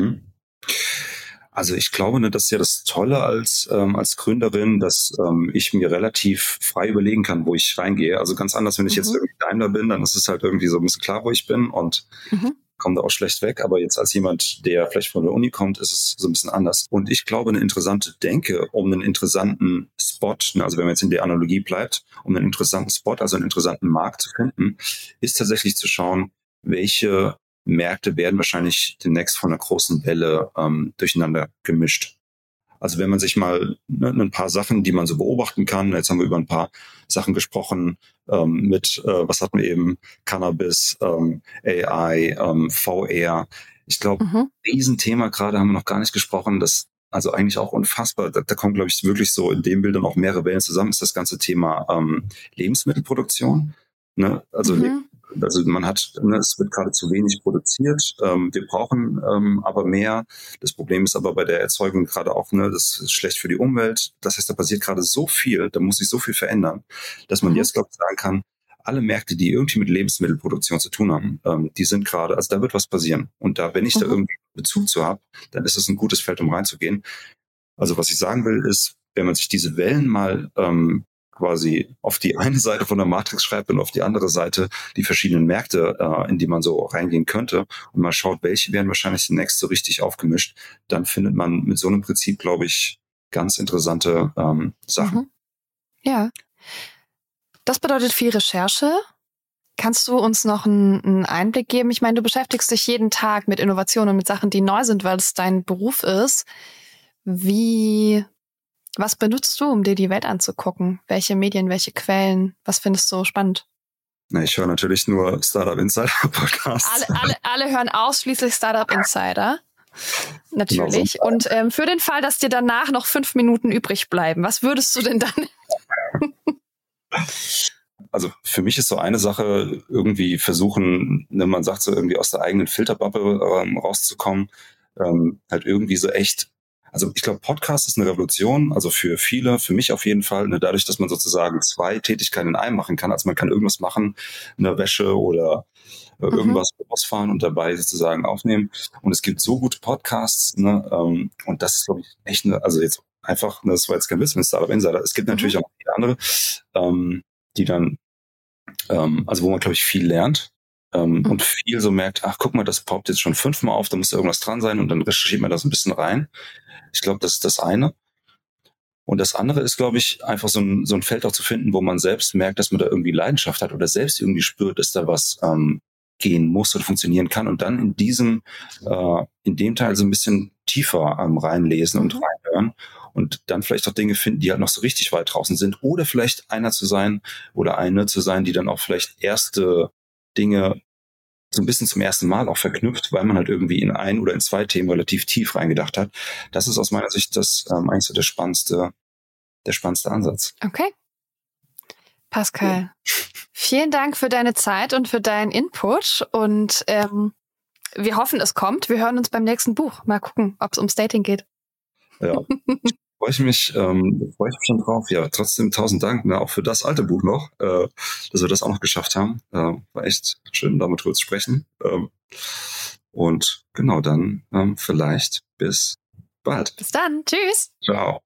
Also ich glaube, ne, das ist ja das Tolle als Gründerin, dass ich mir relativ frei überlegen kann, wo ich reingehe. Also ganz anders, wenn ich jetzt irgendwie Daimler bin, dann ist es halt irgendwie so ein bisschen klar, wo ich bin und komme da auch schlecht weg. Aber jetzt als jemand, der vielleicht von der Uni kommt, ist es so ein bisschen anders. Und ich glaube, eine interessante Denke, um einen interessanten Spot, ne, also wenn man jetzt in der Analogie bleibt, um einen interessanten Spot, also einen interessanten Markt zu finden, ist tatsächlich zu schauen, welche Märkte werden wahrscheinlich demnächst von einer großen Welle durcheinander gemischt. Also wenn man sich mal ein paar Sachen, die man so beobachten kann, jetzt haben wir über ein paar Sachen gesprochen, was hatten wir eben, Cannabis, AI, VR. Ich glaube, Riesenthema gerade haben wir noch gar nicht gesprochen, das also eigentlich auch unfassbar, da kommen, glaube ich, wirklich so in dem Bild dann auch mehrere Wellen zusammen, ist das ganze Thema Lebensmittelproduktion. Ne? Also man hat, es wird gerade zu wenig produziert. Wir brauchen aber mehr. Das Problem ist aber bei der Erzeugung gerade auch, das ist schlecht für die Umwelt. Das heißt, da passiert gerade so viel, da muss sich so viel verändern, dass man jetzt, glaube ich, sagen kann, alle Märkte, die irgendwie mit Lebensmittelproduktion zu tun haben, die sind gerade, also da wird was passieren. Und da, wenn ich da irgendwie Bezug zu habe, dann ist es ein gutes Feld, um reinzugehen. Also was ich sagen will, ist, wenn man sich diese Wellen mal quasi auf die eine Seite von der Matrix schreibt und auf die andere Seite die verschiedenen Märkte, in die man so reingehen könnte und mal schaut, welche werden wahrscheinlich demnächst so richtig aufgemischt, dann findet man mit so einem Prinzip, glaube ich, ganz interessante Sachen. Ja. Das bedeutet viel Recherche. Kannst du uns noch einen Einblick geben? Ich meine, du beschäftigst dich jeden Tag mit Innovationen und mit Sachen, die neu sind, weil es dein Beruf ist. Was benutzt du, um dir die Welt anzugucken? Welche Medien, welche Quellen? Was findest du spannend? Na, ich höre natürlich nur Startup Insider Podcasts. Alle hören ausschließlich Startup Insider. Natürlich. Genau so. Und für den Fall, dass dir danach noch 5 Minuten übrig bleiben, was würdest du denn dann? Also für mich ist so eine Sache irgendwie versuchen, man sagt so irgendwie aus der eigenen Filterbubble rauszukommen, halt irgendwie so echt. Also ich glaube, Podcast ist eine Revolution, also für viele, für mich auf jeden Fall, ne, dadurch, dass man sozusagen 2 Tätigkeiten in einem machen kann. Also man kann irgendwas machen, eine Wäsche oder irgendwas ausfahren und dabei sozusagen aufnehmen. Und es gibt so gute Podcasts, ne, und das ist, glaube ich, echt also jetzt einfach, das war jetzt kein Witz mit Startup Insider. Es gibt natürlich auch viele andere, die dann, also wo man, glaube ich, viel lernt. Und viel so merkt, ach, guck mal, das poppt jetzt schon 5-mal auf, da muss irgendwas dran sein und dann recherchiert man das ein bisschen rein. Ich glaube, das ist das eine. Und das andere ist, glaube ich, einfach so ein Feld auch zu finden, wo man selbst merkt, dass man da irgendwie Leidenschaft hat oder selbst irgendwie spürt, dass da was gehen muss oder funktionieren kann und dann in dem Teil so ein bisschen tiefer reinlesen und reinhören und dann vielleicht auch Dinge finden, die halt noch so richtig weit draußen sind oder vielleicht einer zu sein oder eine zu sein, die dann auch vielleicht erste Dinge so ein bisschen zum ersten Mal auch verknüpft, weil man halt irgendwie in 1 oder in 2 Themen relativ tief reingedacht hat. Das ist aus meiner Sicht das eigentlich so der spannendste Ansatz. Okay. Pascal, vielen Dank für deine Zeit und für deinen Input und wir hoffen, es kommt. Wir hören uns beim nächsten Buch. Mal gucken, ob es ums Dating geht. Ja, freue ich mich schon drauf. Ja, trotzdem 1000 Dank, ne, auch für das alte Buch noch, dass wir das auch noch geschafft haben. War echt schön, damit drüber zu sprechen. Und genau, dann vielleicht bis bald. Bis dann. Tschüss. Ciao.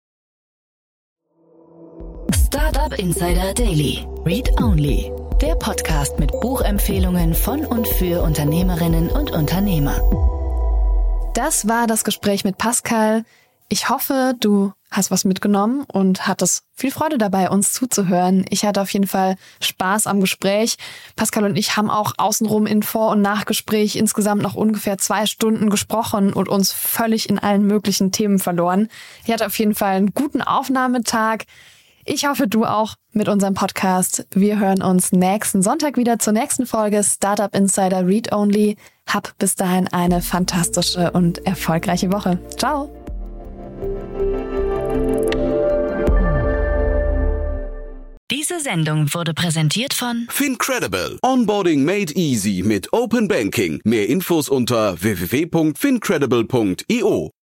Startup Insider Daily. Read Only. Der Podcast mit Buchempfehlungen von und für Unternehmerinnen und Unternehmer. Das war das Gespräch mit Pascal. Ich hoffe, du hast was mitgenommen und hattest viel Freude dabei, uns zuzuhören. Ich hatte auf jeden Fall Spaß am Gespräch. Pascal und ich haben auch außenrum in Vor- und Nachgespräch insgesamt noch ungefähr 2 Stunden gesprochen und uns völlig in allen möglichen Themen verloren. Ich hatte auf jeden Fall einen guten Aufnahmetag. Ich hoffe, du auch mit unserem Podcast. Wir hören uns nächsten Sonntag wieder zur nächsten Folge Startup Insider Read Only. Hab bis dahin eine fantastische und erfolgreiche Woche. Ciao! Diese Sendung wurde präsentiert von Fincredible. Onboarding made easy mit Open Banking. Mehr Infos unter www.fincredible.io.